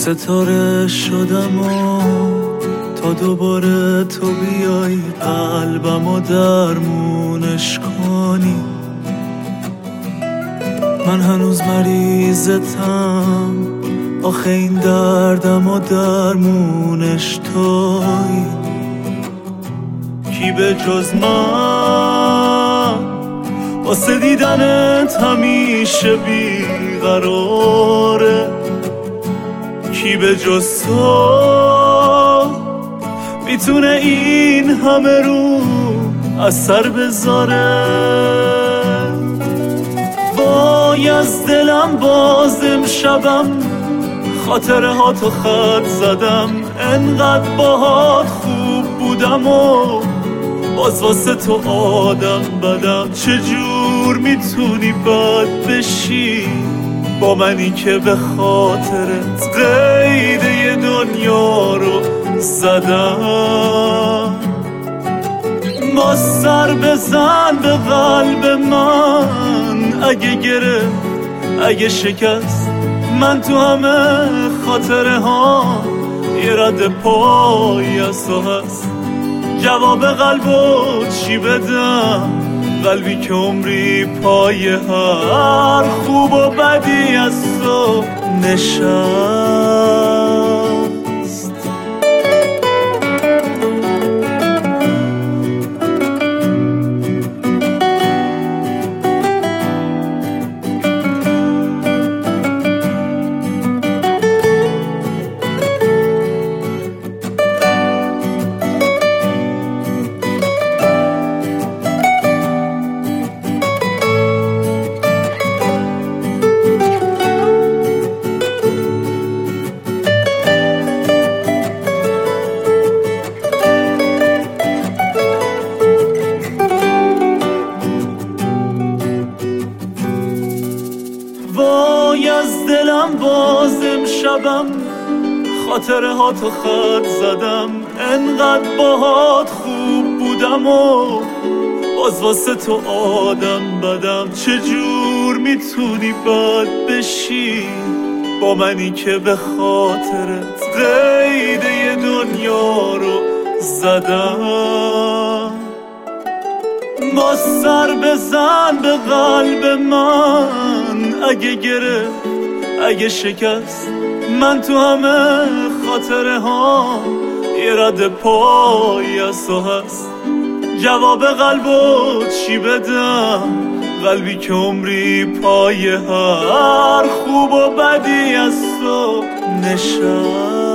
ستاره شدم و تا دوباره تو بیای قلبم و درمونش کنی. من هنوز مریضتم، آخه این دردم و درمونش توی. کی به جز من واسه دیدنت همیشه بیقراره؟ کی به جز تو میتونه این همه رو اثر بذاره؟ وای از دلم باز امشبم خاطره ها تو خط زدم. انقدر باهات خوب بودم و باز واسه تو آدم بدم. چجور میتونی بد بشی با منی که به خاطرت قید یه دنیا رو زدم؟ با سر بزن به قلب من، اگه گرفت اگه شکست من تو همه خاطره ها یه رد پای از تو هست. جواب قلبو چی بدم؟ قلبی که عمری پای هر خوب و بدی از تو نشست. وای از دلم باز امشبم خاطره ها تو خط زدم. انقدر باهات خوب بودم و باز واسه تو آدم بدم. چجور میتونی بد بشی با منی که به خاطرت قید یه دنیا رو زدم؟ با سر بزن به قلب من، اگه گرفت اگه شکست من تو همه خاطره ها یه رد پای از تو هست. جواب قلبو چی بدم؟ قلبی که عمری پای هر خوب و بدی از تو نشست.